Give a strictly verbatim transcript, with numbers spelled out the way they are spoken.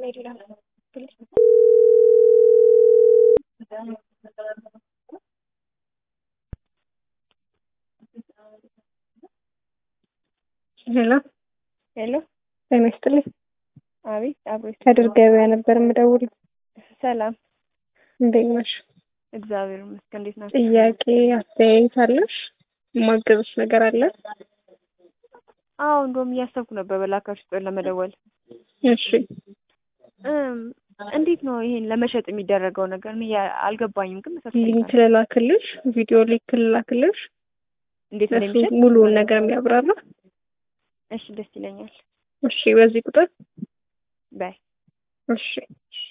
ሄሎ ሄሎ ጤና ይስጥልኝ። አቤት። አብሮ ከድር ገበያ ነበር የምደውለው። ሰላም። እንዴት ነሽ? እግዚአብሔር ይመስገን። እንዴት ናችሁ? ጥያቄ አስተያየት አለሽ? ማገዝሽ ነገር አለ? አዎ እንደውም እያሰብኩ ነበር በላካችሁ ቁጥር ለመደወል። እሺ እም እንዴት ነው ይሄን ለመሸጥ የሚደረገው ነገር? እኔ አልገባኝም ግን መሰለኝ። ሊንክ ልላክልሽ፣ ቪዲዮ ሊንክ ልላክልሽ። እንዴት ለሱ እንደሚሸጥ ሙሉውን ነገር የሚያብራራ። እሺ ደስ ይለኛል። እሺ በዚህ ቁጥር ባይ እሺ